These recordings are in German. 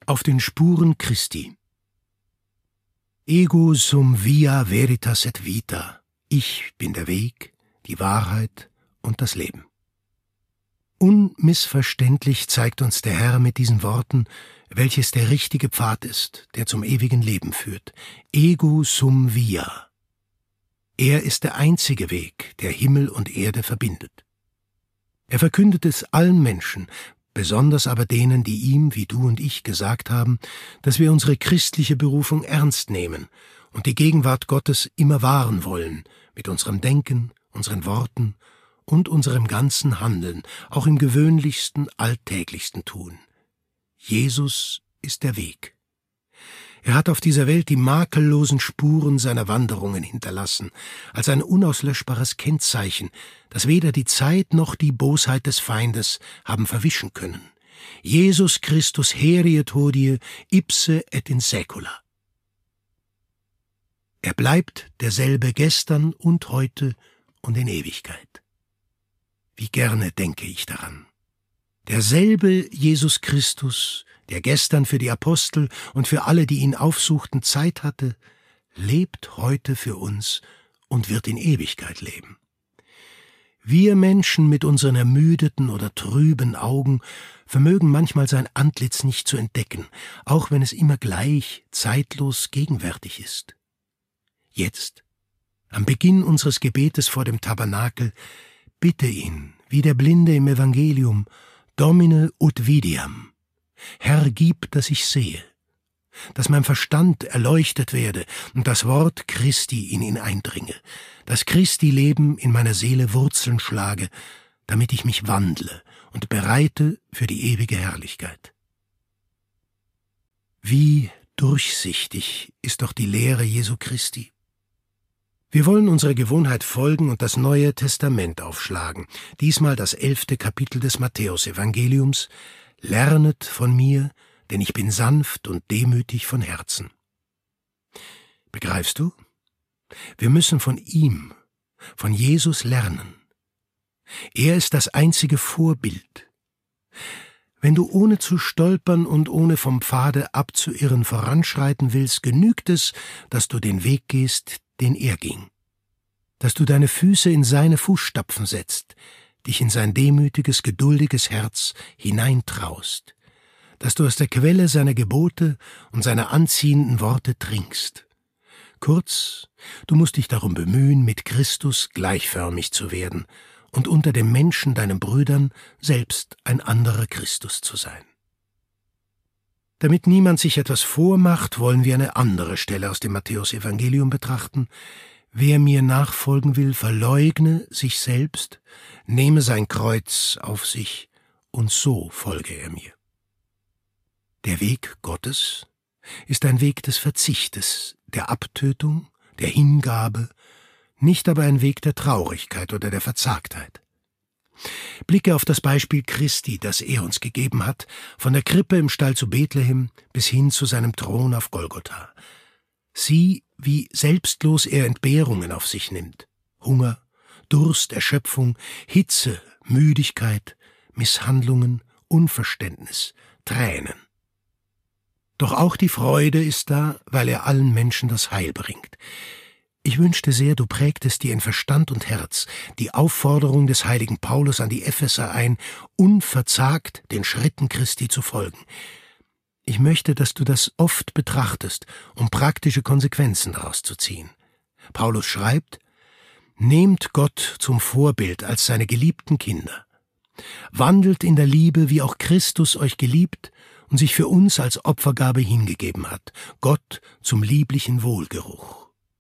Auf den Spuren Christi. Ego sum via veritas et vita. Ich bin der Weg, die Wahrheit und das Leben. Unmissverständlich zeigt uns der Herr mit diesen Worten, welches der richtige Pfad ist, der zum ewigen Leben führt. Ego sum via. Er ist der einzige Weg, der Himmel und Erde verbindet. Er verkündet es allen Menschen, besonders aber denen, die ihm, wie du und ich, gesagt haben, dass wir unsere christliche Berufung ernst nehmen und die Gegenwart Gottes immer wahren wollen, mit unserem Denken, unseren Worten und unserem ganzen Handeln, auch im gewöhnlichsten, alltäglichsten Tun. Jesus ist der Weg. Er hat auf dieser Welt die makellosen Spuren seiner Wanderungen hinterlassen, als ein unauslöschbares Kennzeichen, das weder die Zeit noch die Bosheit des Feindes haben verwischen können. Jesus Christus heriet hodie ipse et in saecula. Er bleibt derselbe gestern und heute und in Ewigkeit. Wie gerne denke ich daran. Derselbe Jesus Christus, der gestern für die Apostel und für alle, die ihn aufsuchten, Zeit hatte, lebt heute für uns und wird in Ewigkeit leben. Wir Menschen mit unseren ermüdeten oder trüben Augen vermögen manchmal sein Antlitz nicht zu entdecken, auch wenn es immer gleich, zeitlos gegenwärtig ist. Jetzt, am Beginn unseres Gebetes vor dem Tabernakel, bitte ihn, wie der Blinde im Evangelium, Domine ut videam. Herr, gib, dass ich sehe, dass mein Verstand erleuchtet werde und das Wort Christi in ihn eindringe, dass Christi Leben in meiner Seele Wurzeln schlage, damit ich mich wandle und bereite für die ewige Herrlichkeit. Wie durchsichtig ist doch die Lehre Jesu Christi. Wir wollen unserer Gewohnheit folgen und das Neue Testament aufschlagen, diesmal das 11. Kapitel des Matthäusevangeliums. Lernet von mir, denn ich bin sanft und demütig von Herzen. Begreifst du? Wir müssen von ihm, von Jesus lernen. Er ist das einzige Vorbild. Wenn du ohne zu stolpern und ohne vom Pfade abzuirren voranschreiten willst, genügt es, dass du den Weg gehst, den er ging, dass du deine Füße in seine Fußstapfen setzt, dich in sein demütiges, geduldiges Herz hineintraust, dass du aus der Quelle seiner Gebote und seiner anziehenden Worte trinkst. Kurz, du musst dich darum bemühen, mit Christus gleichförmig zu werden und unter den Menschen, deinen Brüdern, selbst ein anderer Christus zu sein. Damit niemand sich etwas vormacht, wollen wir eine andere Stelle aus dem Matthäusevangelium betrachten. Wer mir nachfolgen will, verleugne sich selbst, nehme sein Kreuz auf sich, und so folge er mir. Der Weg Gottes ist ein Weg des Verzichtes, der Abtötung, der Hingabe, nicht aber ein Weg der Traurigkeit oder der Verzagtheit. Blicke auf das Beispiel Christi, das er uns gegeben hat, von der Krippe im Stall zu Bethlehem bis hin zu seinem Thron auf Golgotha. Sieh, wie selbstlos er Entbehrungen auf sich nimmt. Hunger, Durst, Erschöpfung, Hitze, Müdigkeit, Misshandlungen, Unverständnis, Tränen. Doch auch die Freude ist da, weil er allen Menschen das Heil bringt. Ich wünschte sehr, du prägtest dir in Verstand und Herz die Aufforderung des heiligen Paulus an die Epheser ein, unverzagt den Schritten Christi zu folgen. Ich möchte, dass du das oft betrachtest, um praktische Konsequenzen daraus zu ziehen. Paulus schreibt: Nehmt Gott zum Vorbild als seine geliebten Kinder. Wandelt in der Liebe, wie auch Christus euch geliebt und sich für uns als Opfergabe hingegeben hat, Gott zum lieblichen Wohlgeruch.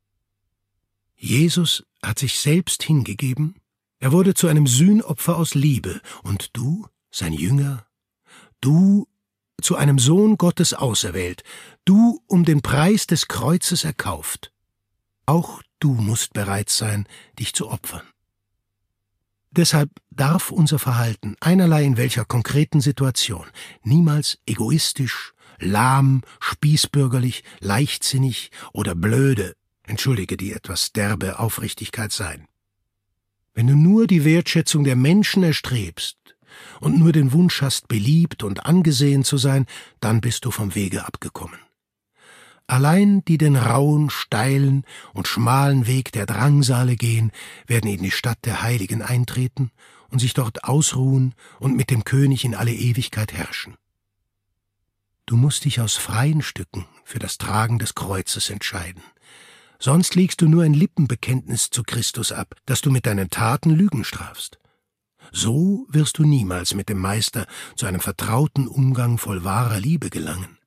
Jesus hat sich selbst hingegeben, er wurde zu einem Sühnopfer aus Liebe, und du, sein Jünger, du zu einem Sohn Gottes auserwählt, du um den Preis des Kreuzes erkauft. Auch du musst bereit sein, dich zu opfern. Deshalb darf unser Verhalten, einerlei in welcher konkreten Situation, niemals egoistisch, lahm, spießbürgerlich, leichtsinnig oder blöde, entschuldige die etwas derbe Aufrichtigkeit sein. Wenn du nur die Wertschätzung der Menschen erstrebst und nur den Wunsch hast, beliebt und angesehen zu sein, dann bist du vom Wege abgekommen. Allein die den rauen, steilen und schmalen Weg der Drangsale gehen, werden in die Stadt der Heiligen eintreten und sich dort ausruhen und mit dem König in alle Ewigkeit herrschen. Du musst dich aus freien Stücken für das Tragen des Kreuzes entscheiden. Sonst legst du nur ein Lippenbekenntnis zu Christus ab, das du mit deinen Taten Lügen strafst. So wirst du niemals mit dem Meister zu einem vertrauten Umgang voll wahrer Liebe gelangen.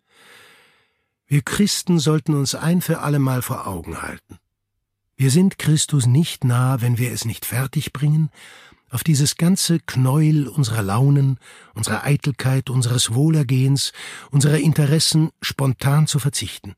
Wir Christen sollten uns ein für allemal vor Augen halten. Wir sind Christus nicht nah, wenn wir es nicht fertigbringen, auf dieses ganze Knäuel unserer Launen, unserer Eitelkeit, unseres Wohlergehens, unserer Interessen spontan zu verzichten.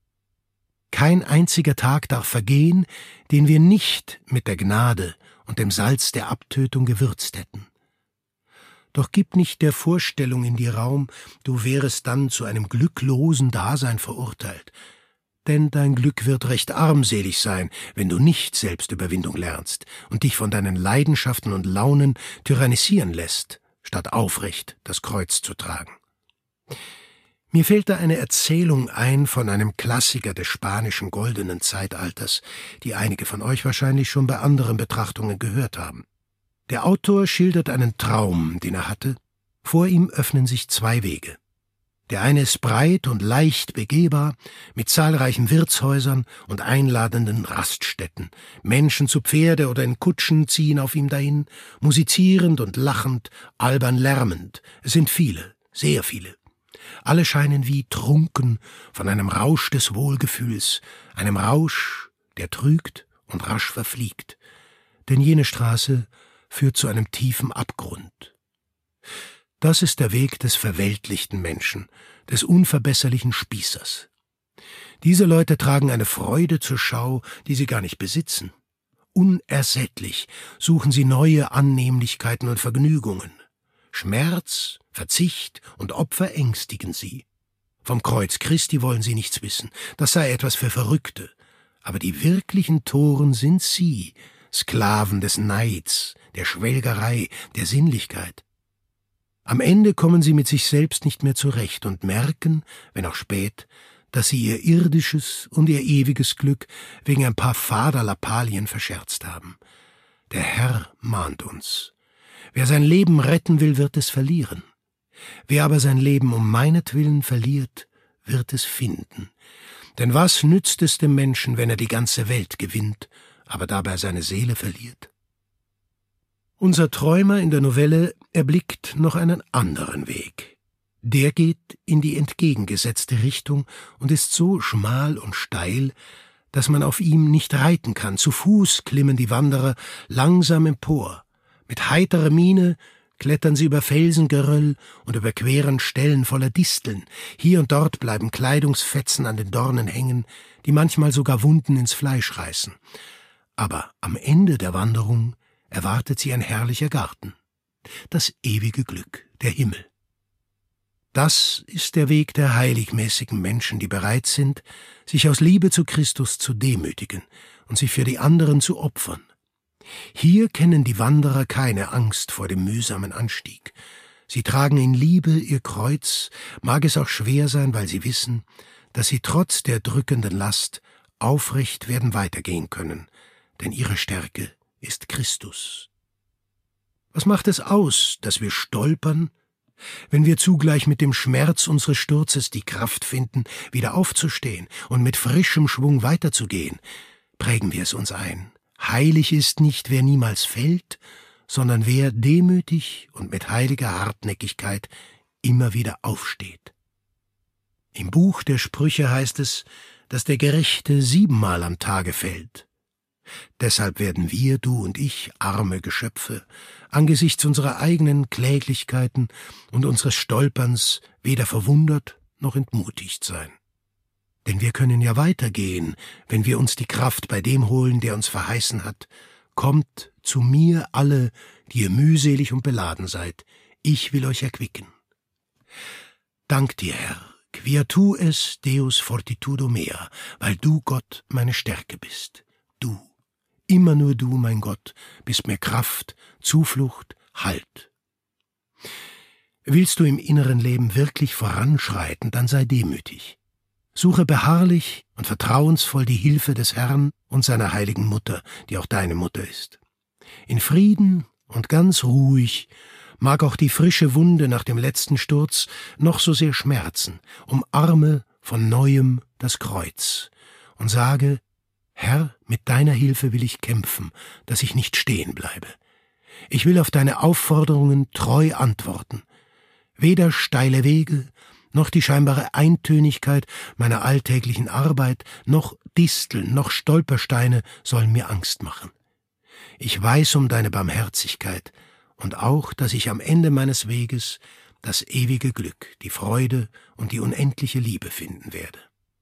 Kein einziger Tag darf vergehen, den wir nicht mit der Gnade und dem Salz der Abtötung gewürzt hätten. Doch gib nicht der Vorstellung in dir Raum, du wärest dann zu einem glücklosen Dasein verurteilt. Denn dein Glück wird recht armselig sein, wenn du nicht Selbstüberwindung lernst und dich von deinen Leidenschaften und Launen tyrannisieren lässt, statt aufrecht das Kreuz zu tragen. Mir fällt da eine Erzählung ein von einem Klassiker des spanischen goldenen Zeitalters, die einige von euch wahrscheinlich schon bei anderen Betrachtungen gehört haben. Der Autor schildert einen Traum, den er hatte. Vor ihm öffnen sich zwei Wege. Der eine ist breit und leicht begehbar, mit zahlreichen Wirtshäusern und einladenden Raststätten. Menschen zu Pferde oder in Kutschen ziehen auf ihm dahin, musizierend und lachend, albern lärmend. Es sind viele, sehr viele. Alle scheinen wie trunken von einem Rausch des Wohlgefühls, einem Rausch, der trügt und rasch verfliegt. Denn jene Straße führt zu einem tiefen Abgrund. Das ist der Weg des verweltlichten Menschen, des unverbesserlichen Spießers. Diese Leute tragen eine Freude zur Schau, die sie gar nicht besitzen. Unersättlich suchen sie neue Annehmlichkeiten und Vergnügungen. Schmerz, Verzicht und Opfer ängstigen sie. Vom Kreuz Christi wollen sie nichts wissen, das sei etwas für Verrückte. Aber die wirklichen Toren sind sie, Sklaven des Neids, der Schwelgerei, der Sinnlichkeit. Am Ende kommen sie mit sich selbst nicht mehr zurecht und merken, wenn auch spät, dass sie ihr irdisches und ihr ewiges Glück wegen ein paar fader Lappalien verscherzt haben. Der Herr mahnt uns. Wer sein Leben retten will, wird es verlieren. Wer aber sein Leben um meinetwillen verliert, wird es finden. Denn was nützt es dem Menschen, wenn er die ganze Welt gewinnt, aber dabei seine Seele verliert? Unser Träumer in der Novelle erblickt noch einen anderen Weg. Der geht in die entgegengesetzte Richtung und ist so schmal und steil, dass man auf ihm nicht reiten kann. Zu Fuß klimmen die Wanderer langsam empor. Mit heiterer Miene klettern sie über Felsengeröll und überqueren Stellen voller Disteln. Hier und dort bleiben Kleidungsfetzen an den Dornen hängen, die manchmal sogar Wunden ins Fleisch reißen. Aber am Ende der Wanderung erwartet sie ein herrlicher Garten. Das ewige Glück, der Himmel. Das ist der Weg der heiligmäßigen Menschen, die bereit sind, sich aus Liebe zu Christus zu demütigen und sich für die anderen zu opfern. Hier kennen die Wanderer keine Angst vor dem mühsamen Anstieg. Sie tragen in Liebe ihr Kreuz, mag es auch schwer sein, weil sie wissen, dass sie trotz der drückenden Last aufrecht werden weitergehen können, denn ihre Stärke ist Christus. Was macht es aus, dass wir stolpern, wenn wir zugleich mit dem Schmerz unseres Sturzes die Kraft finden, wieder aufzustehen und mit frischem Schwung weiterzugehen? Prägen wir es uns ein. Heilig ist nicht, wer niemals fällt, sondern wer demütig und mit heiliger Hartnäckigkeit immer wieder aufsteht. Im Buch der Sprüche heißt es, dass der Gerechte 7-mal am Tage fällt. Deshalb werden wir, du und ich, arme Geschöpfe, angesichts unserer eigenen Kläglichkeiten und unseres Stolperns weder verwundert noch entmutigt sein. Denn wir können ja weitergehen, wenn wir uns die Kraft bei dem holen, der uns verheißen hat: Kommt zu mir alle, die ihr mühselig und beladen seid, ich will euch erquicken. Dank dir, Herr, quia tu es Deus fortitudo mea, weil du, Gott, meine Stärke bist. Du, immer nur du, mein Gott, bist mir Kraft, Zuflucht, Halt. Willst du im inneren Leben wirklich voranschreiten, dann sei demütig. Suche beharrlich und vertrauensvoll die Hilfe des Herrn und seiner heiligen Mutter, die auch deine Mutter ist. In Frieden und ganz ruhig mag auch die frische Wunde nach dem letzten Sturz noch so sehr schmerzen, umarme von Neuem das Kreuz und sage: Herr, mit deiner Hilfe will ich kämpfen, dass ich nicht stehen bleibe. Ich will auf deine Aufforderungen treu antworten. Weder steile Wege, noch die scheinbare Eintönigkeit meiner alltäglichen Arbeit, noch Disteln, noch Stolpersteine sollen mir Angst machen. Ich weiß um deine Barmherzigkeit und auch, dass ich am Ende meines Weges das ewige Glück, die Freude und die unendliche Liebe finden werde.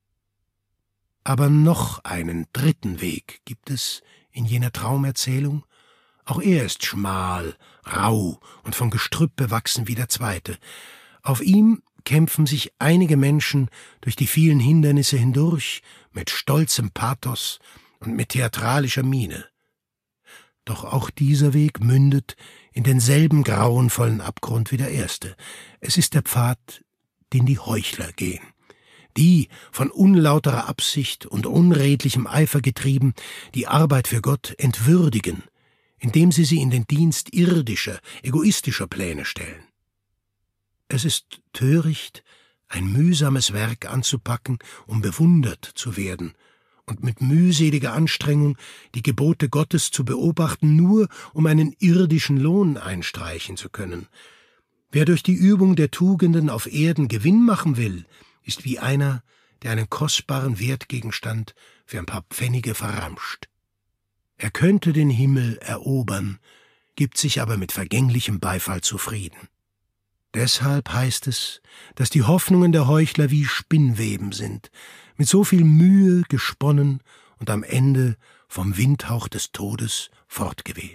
Aber noch einen dritten Weg gibt es in jener Traumerzählung. Auch er ist schmal, rau und von Gestrüpp bewachsen wie der zweite. Auf ihm kämpfen sich einige Menschen durch die vielen Hindernisse hindurch, mit stolzem Pathos und mit theatralischer Miene. Doch auch dieser Weg mündet in denselben grauenvollen Abgrund wie der erste. Es ist der Pfad, den die Heuchler gehen. Die, von unlauterer Absicht und unredlichem Eifer getrieben, die Arbeit für Gott entwürdigen, indem sie in den Dienst irdischer, egoistischer Pläne stellen. Es ist töricht, ein mühsames Werk anzupacken, um bewundert zu werden, und mit mühseliger Anstrengung die Gebote Gottes zu beobachten, nur um einen irdischen Lohn einstreichen zu können. Wer durch die Übung der Tugenden auf Erden Gewinn machen will, ist wie einer, der einen kostbaren Wertgegenstand für ein paar Pfennige verramscht. Er könnte den Himmel erobern, gibt sich aber mit vergänglichem Beifall zufrieden. Deshalb heißt es, dass die Hoffnungen der Heuchler wie Spinnweben sind, mit so viel Mühe gesponnen und am Ende vom Windhauch des Todes fortgeweht.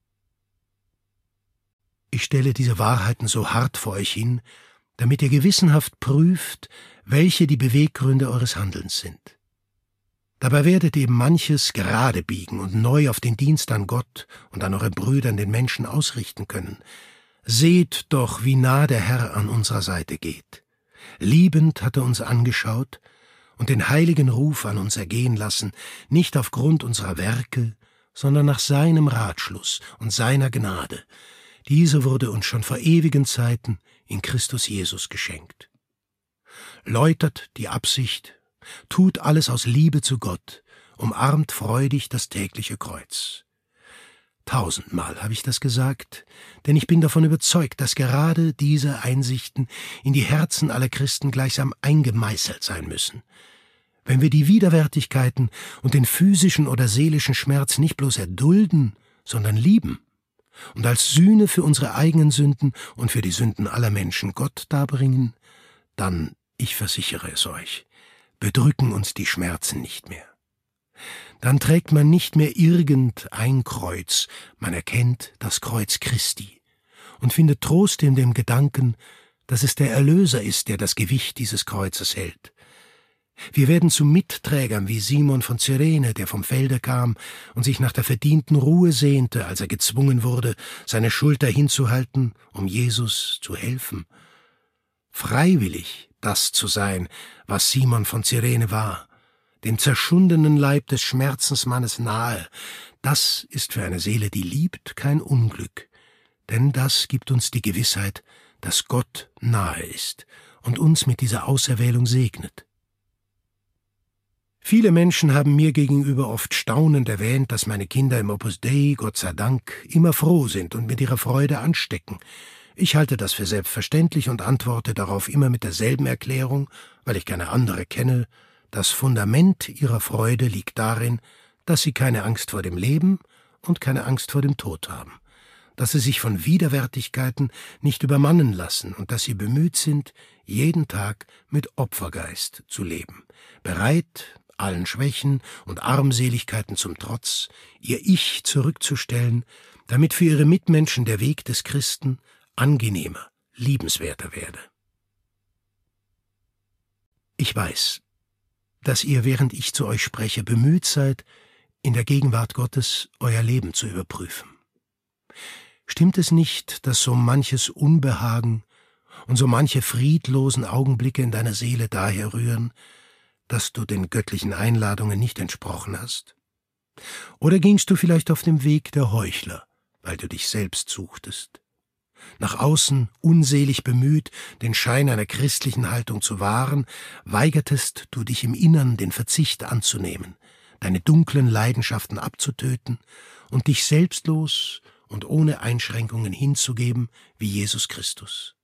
Ich stelle diese Wahrheiten so hart vor euch hin, damit ihr gewissenhaft prüft, welche die Beweggründe eures Handelns sind. Dabei werdet ihr eben manches gerade biegen und neu auf den Dienst an Gott und an euren Brüdern, den Menschen, ausrichten können. Seht doch, wie nah der Herr an unserer Seite geht. Liebend hat er uns angeschaut und den heiligen Ruf an uns ergehen lassen, nicht aufgrund unserer Werke, sondern nach seinem Ratschluss und seiner Gnade. Diese wurde uns schon vor ewigen Zeiten in Christus Jesus geschenkt. Läutert die Absicht, tut alles aus Liebe zu Gott, umarmt freudig das tägliche Kreuz. 1000-mal habe ich das gesagt, denn ich bin davon überzeugt, dass gerade diese Einsichten in die Herzen aller Christen gleichsam eingemeißelt sein müssen. Wenn wir die Widerwärtigkeiten und den physischen oder seelischen Schmerz nicht bloß erdulden, sondern lieben und als Sühne für unsere eigenen Sünden und für die Sünden aller Menschen Gott darbringen, dann, ich versichere es euch, bedrücken uns die Schmerzen nicht mehr. Dann trägt man nicht mehr irgendein Kreuz, man erkennt das Kreuz Christi und findet Trost in dem Gedanken, dass es der Erlöser ist, der das Gewicht dieses Kreuzes hält. Wir werden zu Mitträgern wie Simon von Cyrene, der vom Felde kam und sich nach der verdienten Ruhe sehnte, als er gezwungen wurde, seine Schulter hinzuhalten, um Jesus zu helfen. Freiwillig das zu sein, was Simon von Cyrene war, dem zerschundenen Leib des Schmerzensmannes nahe, das ist für eine Seele, die liebt, kein Unglück, denn das gibt uns die Gewissheit, dass Gott nahe ist und uns mit dieser Auserwählung segnet. Viele Menschen haben mir gegenüber oft staunend erwähnt, dass meine Kinder im Opus Dei, Gott sei Dank, immer froh sind und mit ihrer Freude anstecken. Ich halte das für selbstverständlich und antworte darauf immer mit derselben Erklärung, weil ich keine andere kenne: Das Fundament ihrer Freude liegt darin, dass sie keine Angst vor dem Leben und keine Angst vor dem Tod haben, dass sie sich von Widerwärtigkeiten nicht übermannen lassen und dass sie bemüht sind, jeden Tag mit Opfergeist zu leben, bereit, allen Schwächen und Armseligkeiten zum Trotz, ihr Ich zurückzustellen, damit für ihre Mitmenschen der Weg des Christen angenehmer, liebenswerter werde. Ich weiß, dass ihr, während ich zu euch spreche, bemüht seid, in der Gegenwart Gottes euer Leben zu überprüfen. Stimmt es nicht, dass so manches Unbehagen und so manche friedlosen Augenblicke in deiner Seele daher rühren, dass du den göttlichen Einladungen nicht entsprochen hast? Oder gingst du vielleicht auf dem Weg der Heuchler, weil du dich selbst suchtest? Nach außen unselig bemüht, den Schein einer christlichen Haltung zu wahren, weigertest du dich im Innern den Verzicht anzunehmen, deine dunklen Leidenschaften abzutöten und dich selbstlos und ohne Einschränkungen hinzugeben wie Jesus Christus.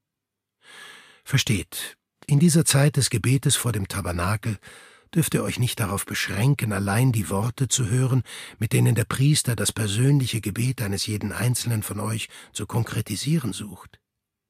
Versteht, in dieser Zeit des Gebetes vor dem Tabernakel dürft ihr euch nicht darauf beschränken, allein die Worte zu hören, mit denen der Priester das persönliche Gebet eines jeden Einzelnen von euch zu konkretisieren sucht.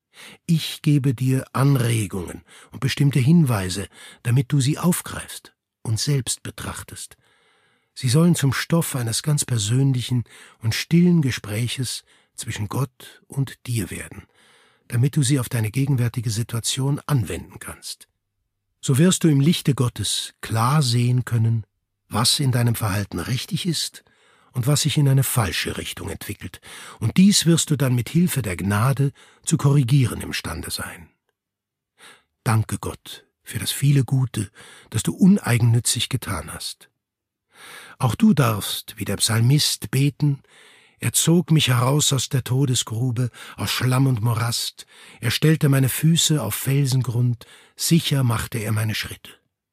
Ich gebe dir Anregungen und bestimmte Hinweise, damit du sie aufgreifst und selbst betrachtest. Sie sollen zum Stoff eines ganz persönlichen und stillen Gespräches zwischen Gott und dir werden, damit du sie auf deine gegenwärtige Situation anwenden kannst. So wirst du im Lichte Gottes klar sehen können, was in deinem Verhalten richtig ist und was sich in eine falsche Richtung entwickelt, und dies wirst du dann mit Hilfe der Gnade zu korrigieren imstande sein. Danke Gott für das viele Gute, das du uneigennützig getan hast. Auch du darfst, wie der Psalmist, beten: Er zog mich heraus aus der Todesgrube, aus Schlamm und Morast, er stellte meine Füße auf Felsengrund, sicher machte er meine Schritte.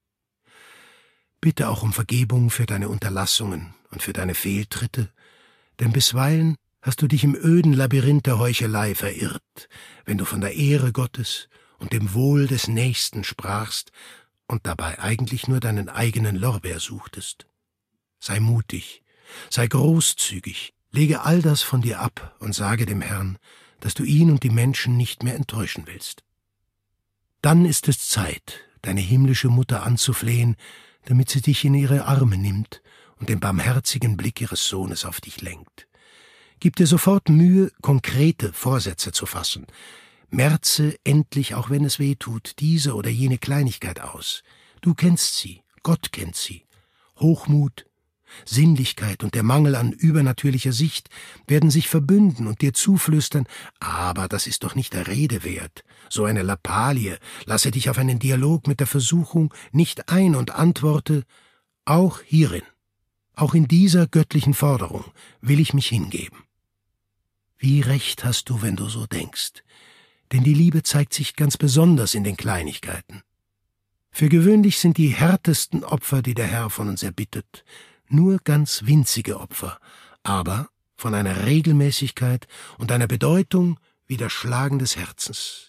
Bitte auch um Vergebung für deine Unterlassungen und für deine Fehltritte, denn bisweilen hast du dich im öden Labyrinth der Heuchelei verirrt, wenn du von der Ehre Gottes und dem Wohl des Nächsten sprachst und dabei eigentlich nur deinen eigenen Lorbeer suchtest. Sei mutig, sei großzügig, lege all das von dir ab und sage dem Herrn, dass du ihn und die Menschen nicht mehr enttäuschen willst. Dann ist es Zeit, deine himmlische Mutter anzuflehen, damit sie dich in ihre Arme nimmt und den barmherzigen Blick ihres Sohnes auf dich lenkt. Gib dir sofort Mühe, konkrete Vorsätze zu fassen. Merze endlich, auch wenn es weh tut, diese oder jene Kleinigkeit aus. Du kennst sie, Gott kennt sie. Hochmut, Sinnlichkeit und der Mangel an übernatürlicher Sicht werden sich verbünden und dir zuflüstern: Aber das ist doch nicht der Rede wert. So eine Lappalie, lasse dich auf einen Dialog mit der Versuchung nicht ein und antworte: Auch hierin, auch in dieser göttlichen Forderung will ich mich hingeben. Wie recht hast du, wenn du so denkst, denn die Liebe zeigt sich ganz besonders in den Kleinigkeiten. Für gewöhnlich sind die härtesten Opfer, die der Herr von uns erbittet, nur ganz winzige Opfer, aber von einer Regelmäßigkeit und einer Bedeutung wie das Schlagen des Herzens.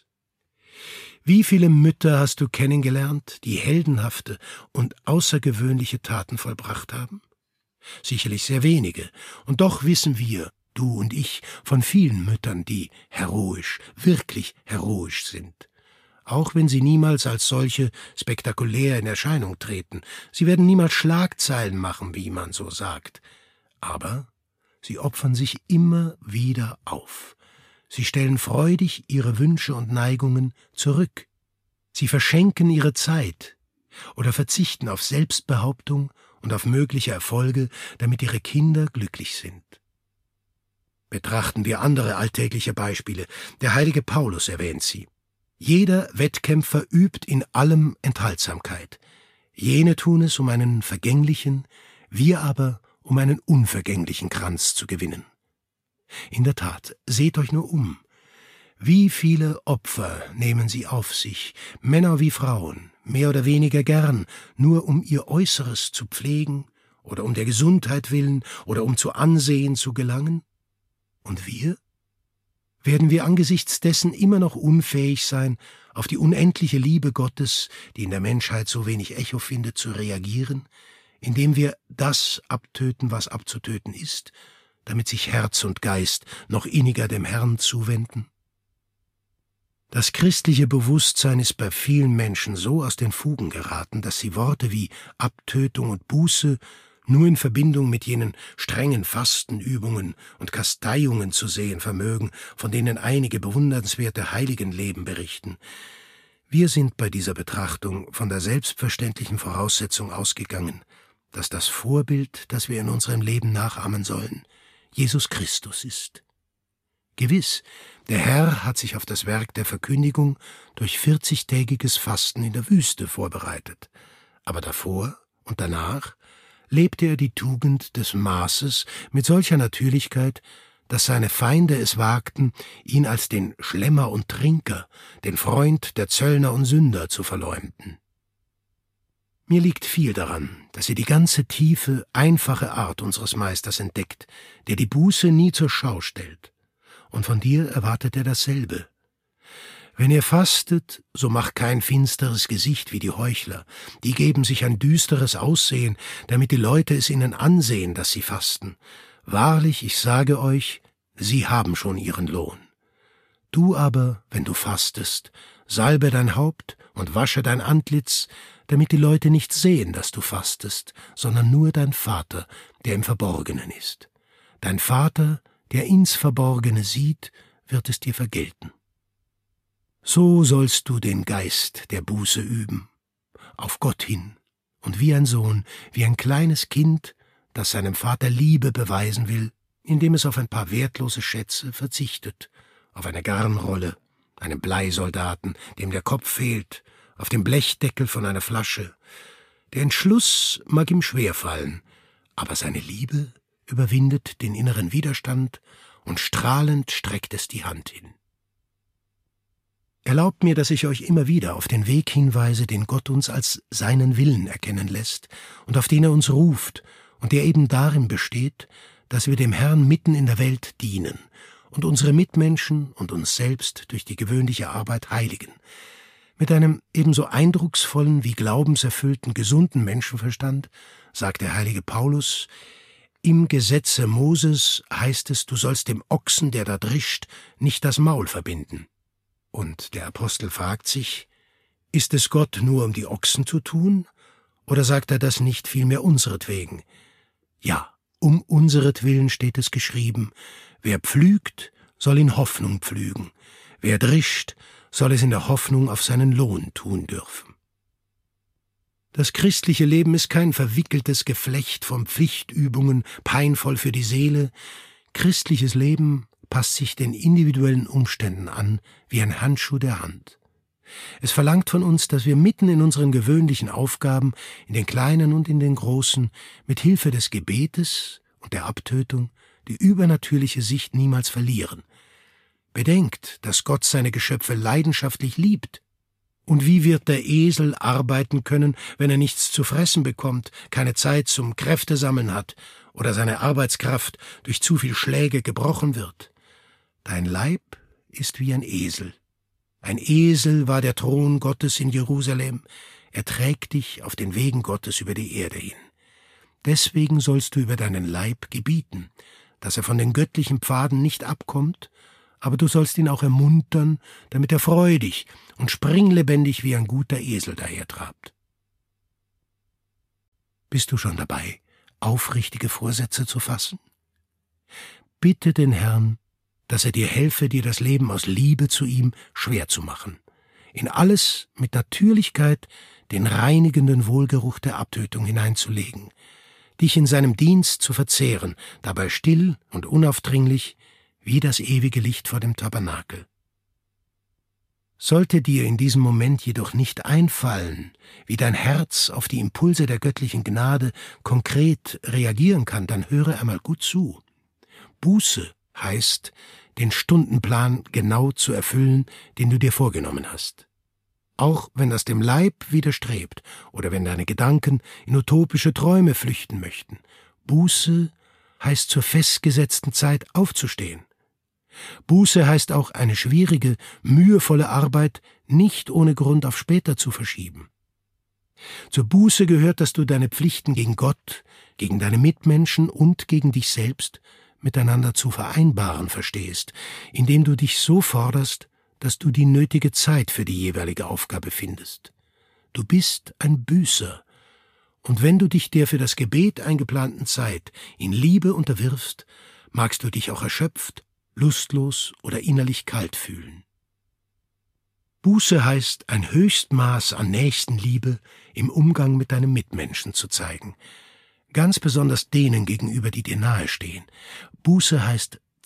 Wie viele Mütter hast du kennengelernt, die heldenhafte und außergewöhnliche Taten vollbracht haben? Sicherlich sehr wenige, und doch wissen wir, du und ich, von vielen Müttern, die heroisch, wirklich heroisch sind. Auch wenn sie niemals als solche spektakulär in Erscheinung treten. Sie werden niemals Schlagzeilen machen, wie man so sagt. Aber sie opfern sich immer wieder auf. Sie stellen freudig ihre Wünsche und Neigungen zurück. Sie verschenken ihre Zeit oder verzichten auf Selbstbehauptung und auf mögliche Erfolge, damit ihre Kinder glücklich sind. Betrachten wir andere alltägliche Beispiele. Der heilige Paulus erwähnt sie. Jeder Wettkämpfer übt in allem Enthaltsamkeit. Jene tun es, um einen vergänglichen, wir aber, um einen unvergänglichen Kranz zu gewinnen. In der Tat, seht euch nur um. Wie viele Opfer nehmen sie auf sich, Männer wie Frauen, mehr oder weniger gern, nur um ihr Äußeres zu pflegen oder um der Gesundheit willen oder um zu Ansehen zu gelangen? Und wir? Werden wir angesichts dessen immer noch unfähig sein, auf die unendliche Liebe Gottes, die in der Menschheit so wenig Echo findet, zu reagieren, indem wir das abtöten, was abzutöten ist, damit sich Herz und Geist noch inniger dem Herrn zuwenden? Das christliche Bewusstsein ist bei vielen Menschen so aus den Fugen geraten, dass sie Worte wie Abtötung und Buße nur in Verbindung mit jenen strengen Fastenübungen und Kasteiungen zu sehen vermögen, von denen einige bewundernswerte Heiligenleben berichten. Wir sind bei dieser Betrachtung von der selbstverständlichen Voraussetzung ausgegangen, dass das Vorbild, das wir in unserem Leben nachahmen sollen, Jesus Christus ist. Gewiss, der Herr hat sich auf das Werk der Verkündigung durch 40-tägiges Fasten in der Wüste vorbereitet. Aber davor und danach lebte er die Tugend des Maßes mit solcher Natürlichkeit, dass seine Feinde es wagten, ihn als den Schlemmer und Trinker, den Freund der Zöllner und Sünder zu verleumden. Mir liegt viel daran, dass ihr die ganze tiefe, einfache Art unseres Meisters entdeckt, der die Buße nie zur Schau stellt. Und von dir erwartet er dasselbe. Wenn ihr fastet, so macht kein finsteres Gesicht wie die Heuchler. Die geben sich ein düsteres Aussehen, damit die Leute es ihnen ansehen, dass sie fasten. Wahrlich, ich sage euch, sie haben schon ihren Lohn. Du aber, wenn du fastest, salbe dein Haupt und wasche dein Antlitz, damit die Leute nicht sehen, dass du fastest, sondern nur dein Vater, der im Verborgenen ist. Dein Vater, der ins Verborgene sieht, wird es dir vergelten. So sollst du den Geist der Buße üben, auf Gott hin, und wie ein Sohn, wie ein kleines Kind, das seinem Vater Liebe beweisen will, indem es auf ein paar wertlose Schätze verzichtet, auf eine Garnrolle, einen Bleisoldaten, dem der Kopf fehlt, auf dem Blechdeckel von einer Flasche. Der Entschluss mag ihm schwerfallen, aber seine Liebe überwindet den inneren Widerstand und strahlend streckt es die Hand hin. Erlaubt mir, dass ich euch immer wieder auf den Weg hinweise, den Gott uns als seinen Willen erkennen lässt und auf den er uns ruft und der eben darin besteht, dass wir dem Herrn mitten in der Welt dienen und unsere Mitmenschen und uns selbst durch die gewöhnliche Arbeit heiligen. Mit einem ebenso eindrucksvollen wie glaubenserfüllten, gesunden Menschenverstand sagt der heilige Paulus: Im Gesetze Moses heißt es, du sollst dem Ochsen, der da drischt, nicht das Maul verbinden. Und der Apostel fragt sich, ist es Gott nur um die Ochsen zu tun, oder sagt er das nicht vielmehr unseretwegen? Ja, um unseretwillen steht es geschrieben, wer pflügt, soll in Hoffnung pflügen, wer drischt, soll es in der Hoffnung auf seinen Lohn tun dürfen. Das christliche Leben ist kein verwickeltes Geflecht von Pflichtübungen, peinvoll für die Seele. Christliches Leben passt sich den individuellen Umständen an, wie ein Handschuh der Hand. Es verlangt von uns, dass wir mitten in unseren gewöhnlichen Aufgaben, in den kleinen und in den großen, mit Hilfe des Gebetes und der Abtötung die übernatürliche Sicht niemals verlieren. Bedenkt, dass Gott seine Geschöpfe leidenschaftlich liebt. Und wie wird der Esel arbeiten können, wenn er nichts zu fressen bekommt, keine Zeit zum Kräftesammeln hat oder seine Arbeitskraft durch zu viel Schläge gebrochen wird? Dein Leib ist wie ein Esel. Ein Esel war der Thron Gottes in Jerusalem. Er trägt dich auf den Wegen Gottes über die Erde hin. Deswegen sollst du über deinen Leib gebieten, dass er von den göttlichen Pfaden nicht abkommt, aber du sollst ihn auch ermuntern, damit er freudig und springlebendig wie ein guter Esel dahertrabt. Bist du schon dabei, aufrichtige Vorsätze zu fassen? Bitte den Herrn, dass er dir helfe, dir das Leben aus Liebe zu ihm schwer zu machen, in alles mit Natürlichkeit den reinigenden Wohlgeruch der Abtötung hineinzulegen, dich in seinem Dienst zu verzehren, dabei still und unaufdringlich, wie das ewige Licht vor dem Tabernakel. Sollte dir in diesem Moment jedoch nicht einfallen, wie dein Herz auf die Impulse der göttlichen Gnade konkret reagieren kann, dann höre einmal gut zu. Buße heißt, den Stundenplan genau zu erfüllen, den du dir vorgenommen hast. Auch wenn das dem Leib widerstrebt oder wenn deine Gedanken in utopische Träume flüchten möchten. Buße heißt zur festgesetzten Zeit aufzustehen. Buße heißt auch, eine schwierige, mühevolle Arbeit nicht ohne Grund auf später zu verschieben. Zur Buße gehört, dass du deine Pflichten gegen Gott, gegen deine Mitmenschen und gegen dich selbst miteinander zu vereinbaren verstehst, indem du dich so forderst, dass du die nötige Zeit für die jeweilige Aufgabe findest. Du bist ein Büßer, und wenn du dich der für das Gebet eingeplanten Zeit in Liebe unterwirfst, magst du dich auch erschöpft, lustlos oder innerlich kalt fühlen. Buße heißt, ein Höchstmaß an Nächstenliebe im Umgang mit deinem Mitmenschen zu zeigen, ganz besonders denen gegenüber, die dir nahestehen. Buße heißt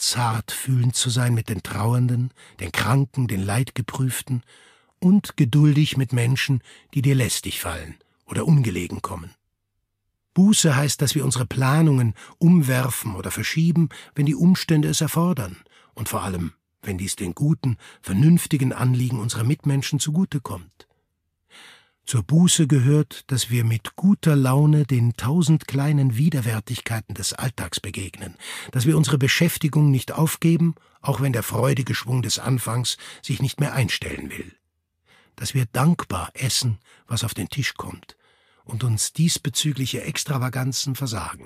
zartfühlend zu sein mit den Trauernden, den Kranken, den Leidgeprüften und geduldig mit Menschen, die dir lästig fallen oder ungelegen kommen. Buße heißt, dass wir unsere Planungen umwerfen oder verschieben, wenn die Umstände es erfordern und vor allem, wenn dies den guten, vernünftigen Anliegen unserer Mitmenschen zugutekommt. Zur Buße gehört, dass wir mit guter Laune den 1000 kleinen Widerwärtigkeiten des Alltags begegnen, dass wir unsere Beschäftigung nicht aufgeben, auch wenn der freudige Schwung des Anfangs sich nicht mehr einstellen will, dass wir dankbar essen, was auf den Tisch kommt, und uns diesbezügliche Extravaganzen versagen.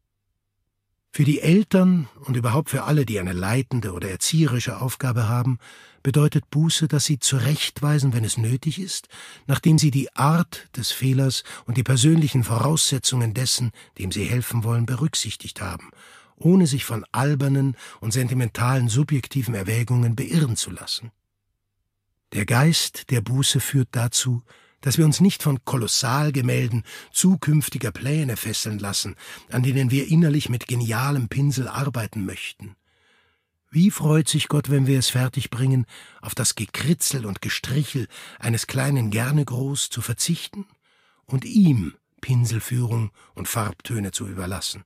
Für die Eltern und überhaupt für alle, die eine leitende oder erzieherische Aufgabe haben, bedeutet Buße, dass sie zurechtweisen, wenn es nötig ist, nachdem sie die Art des Fehlers und die persönlichen Voraussetzungen dessen, dem sie helfen wollen, berücksichtigt haben, ohne sich von albernen und sentimentalen subjektiven Erwägungen beirren zu lassen. Der Geist der Buße führt dazu, dass wir uns nicht von Kolossalgemälden zukünftiger Pläne fesseln lassen, an denen wir innerlich mit genialem Pinsel arbeiten möchten. Wie freut sich Gott, wenn wir es fertigbringen, auf das Gekritzel und Gestrichel eines kleinen Gernegroß zu verzichten und ihm Pinselführung und Farbtöne zu überlassen.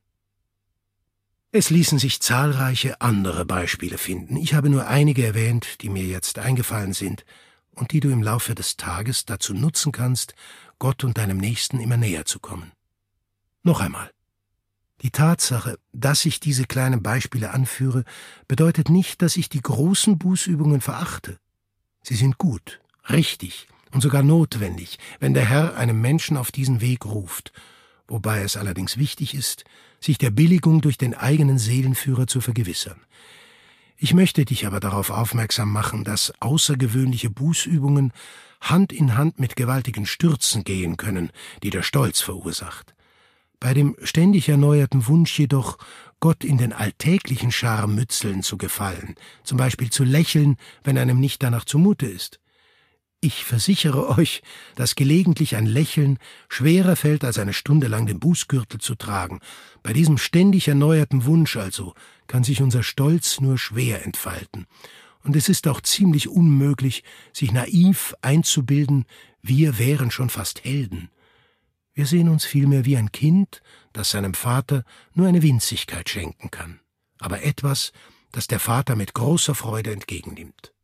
Es ließen sich zahlreiche andere Beispiele finden. Ich habe nur einige erwähnt, die mir jetzt eingefallen sind, und die du im Laufe des Tages dazu nutzen kannst, Gott und deinem Nächsten immer näher zu kommen. Noch einmal. Die Tatsache, dass ich diese kleinen Beispiele anführe, bedeutet nicht, dass ich die großen Bußübungen verachte. Sie sind gut, richtig und sogar notwendig, wenn der Herr einem Menschen auf diesen Weg ruft, wobei es allerdings wichtig ist, sich der Billigung durch den eigenen Seelenführer zu vergewissern. Ich möchte dich aber darauf aufmerksam machen, dass außergewöhnliche Bußübungen Hand in Hand mit gewaltigen Stürzen gehen können, die der Stolz verursacht. Bei dem ständig erneuerten Wunsch jedoch, Gott in den alltäglichen Scharmützeln zu gefallen, zum Beispiel zu lächeln, wenn einem nicht danach zumute ist. Ich versichere euch, dass gelegentlich ein Lächeln schwerer fällt, als eine Stunde lang den Bußgürtel zu tragen. Bei diesem ständig erneuerten Wunsch also kann sich unser Stolz nur schwer entfalten. Und es ist auch ziemlich unmöglich, sich naiv einzubilden, wir wären schon fast Helden. Wir sehen uns vielmehr wie ein Kind, das seinem Vater nur eine Winzigkeit schenken kann, aber etwas, das der Vater mit großer Freude entgegennimmt.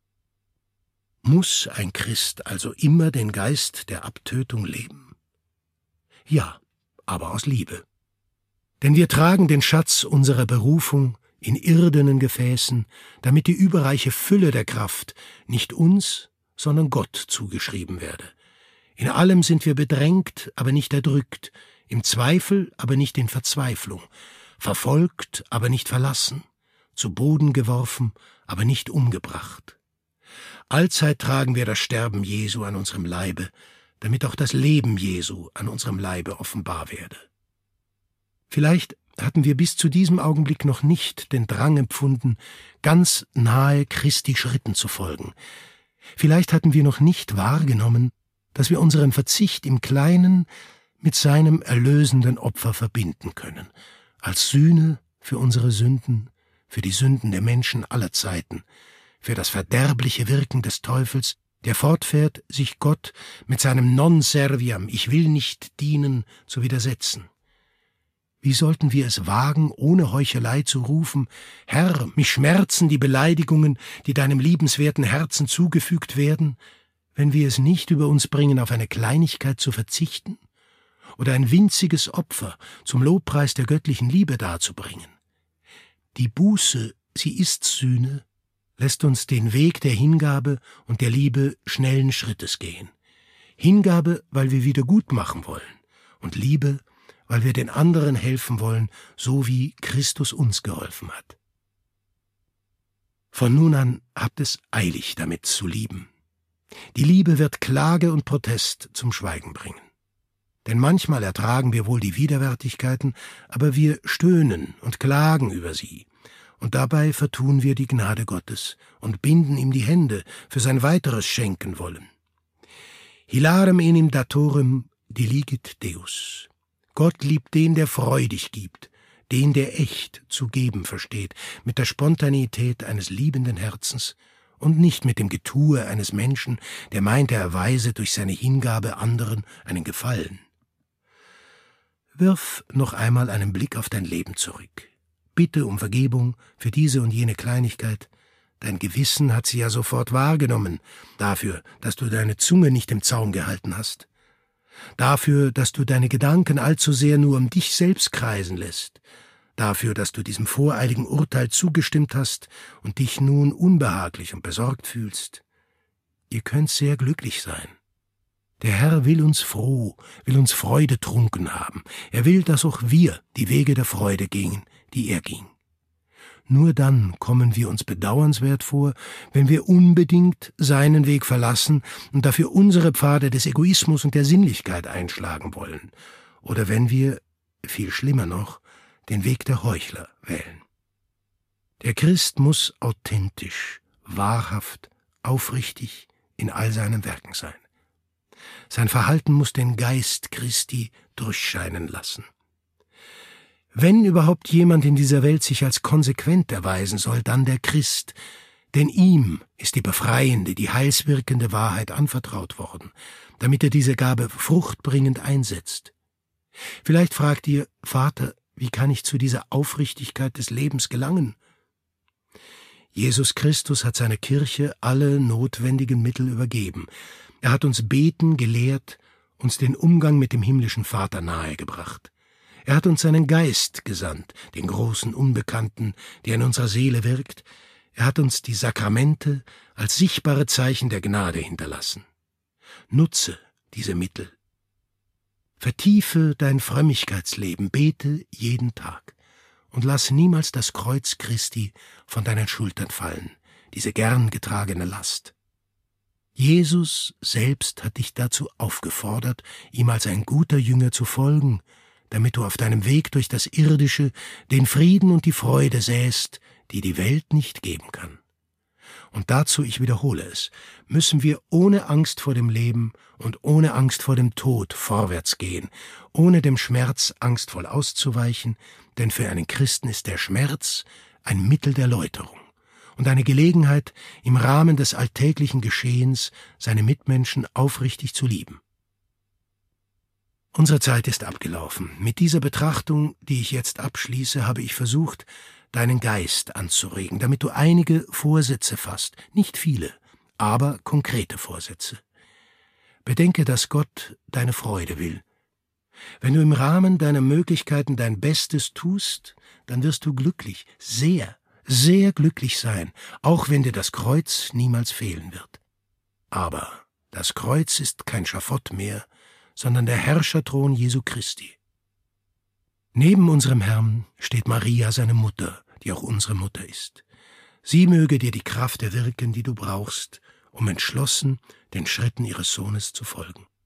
Muss ein Christ also immer den Geist der Abtötung leben? Ja, aber aus Liebe. Denn wir tragen den Schatz unserer Berufung in irdenen Gefäßen, damit die überreiche Fülle der Kraft nicht uns, sondern Gott zugeschrieben werde. In allem sind wir bedrängt, aber nicht erdrückt, im Zweifel, aber nicht in Verzweiflung, verfolgt, aber nicht verlassen, zu Boden geworfen, aber nicht umgebracht. Allzeit tragen wir das Sterben Jesu an unserem Leibe, damit auch das Leben Jesu an unserem Leibe offenbar werde. Vielleicht hatten wir bis zu diesem Augenblick noch nicht den Drang empfunden, ganz nahe Christi Schritten zu folgen. Vielleicht hatten wir noch nicht wahrgenommen, dass wir unseren Verzicht im Kleinen mit seinem erlösenden Opfer verbinden können, als Sühne für unsere Sünden, für die Sünden der Menschen aller Zeiten, für das verderbliche Wirken des Teufels, der fortfährt, sich Gott mit seinem Non serviam, ich will nicht dienen, zu widersetzen. Wie sollten wir es wagen, ohne Heuchelei zu rufen, Herr, mich schmerzen die Beleidigungen, die deinem liebenswerten Herzen zugefügt werden, wenn wir es nicht über uns bringen, auf eine Kleinigkeit zu verzichten oder ein winziges Opfer zum Lobpreis der göttlichen Liebe darzubringen? Die Buße, sie ist Sühne, lässt uns den Weg der Hingabe und der Liebe schnellen Schrittes gehen. Hingabe, weil wir wieder gut machen wollen, und Liebe, weil wir den anderen helfen wollen, so wie Christus uns geholfen hat. Von nun an habt es eilig damit zu lieben. Die Liebe wird Klage und Protest zum Schweigen bringen. Denn manchmal ertragen wir wohl die Widerwärtigkeiten, aber wir stöhnen und klagen über sie. Und dabei vertun wir die Gnade Gottes und binden ihm die Hände für sein weiteres Schenken wollen. Hilarem enim datorem diligit Deus. Gott liebt den, der freudig gibt, den, der echt zu geben versteht, mit der Spontaneität eines liebenden Herzens und nicht mit dem Getue eines Menschen, der meint, er erweise durch seine Hingabe anderen einen Gefallen. Wirf noch einmal einen Blick auf dein Leben zurück. Bitte um Vergebung für diese und jene Kleinigkeit. Dein Gewissen hat sie ja sofort wahrgenommen, dafür, dass du deine Zunge nicht im Zaum gehalten hast, dafür, dass du deine Gedanken allzu sehr nur um dich selbst kreisen lässt, dafür, dass du diesem voreiligen Urteil zugestimmt hast und dich nun unbehaglich und besorgt fühlst. Ihr könnt sehr glücklich sein. Der Herr will uns froh, will uns Freude trunken haben. Er will, dass auch wir die Wege der Freude gingen, die er ging. Nur dann kommen wir uns bedauernswert vor, wenn wir unbedingt seinen Weg verlassen und dafür unsere Pfade des Egoismus und der Sinnlichkeit einschlagen wollen, oder wenn wir, viel schlimmer noch, den Weg der Heuchler wählen. Der Christ muss authentisch, wahrhaft, aufrichtig in all seinen Werken sein. Sein Verhalten muss den Geist Christi durchscheinen lassen. Wenn überhaupt jemand in dieser Welt sich als konsequent erweisen soll, dann der Christ, denn ihm ist die befreiende, die heilswirkende Wahrheit anvertraut worden, damit er diese Gabe fruchtbringend einsetzt. Vielleicht fragt ihr, Vater, wie kann ich zu dieser Aufrichtigkeit des Lebens gelangen? Jesus Christus hat seiner Kirche alle notwendigen Mittel übergeben. Er hat uns Beten gelehrt, uns den Umgang mit dem himmlischen Vater nahegebracht. Er hat uns seinen Geist gesandt, den großen Unbekannten, der in unserer Seele wirkt. Er hat uns die Sakramente als sichtbare Zeichen der Gnade hinterlassen. Nutze diese Mittel. Vertiefe dein Frömmigkeitsleben, bete jeden Tag und lass niemals das Kreuz Christi von deinen Schultern fallen, diese gern getragene Last. Jesus selbst hat dich dazu aufgefordert, ihm als ein guter Jünger zu folgen, damit du auf deinem Weg durch das Irdische den Frieden und die Freude sähst, die die Welt nicht geben kann. Und dazu, ich wiederhole es, müssen wir ohne Angst vor dem Leben und ohne Angst vor dem Tod vorwärts gehen, ohne dem Schmerz angstvoll auszuweichen, denn für einen Christen ist der Schmerz ein Mittel der Läuterung und eine Gelegenheit, im Rahmen des alltäglichen Geschehens seine Mitmenschen aufrichtig zu lieben. Unsere Zeit ist abgelaufen. Mit dieser Betrachtung, die ich jetzt abschließe, habe ich versucht, deinen Geist anzuregen, damit du einige Vorsätze fasst, nicht viele, aber konkrete Vorsätze. Bedenke, dass Gott deine Freude will. Wenn du im Rahmen deiner Möglichkeiten dein Bestes tust, dann wirst du glücklich, sehr, sehr glücklich sein, auch wenn dir das Kreuz niemals fehlen wird. Aber das Kreuz ist kein Schafott mehr, sondern der Herrscherthron Jesu Christi. Neben unserem Herrn steht Maria, seine Mutter, die auch unsere Mutter ist. Sie möge dir die Kraft erwirken, die du brauchst, um entschlossen den Schritten ihres Sohnes zu folgen.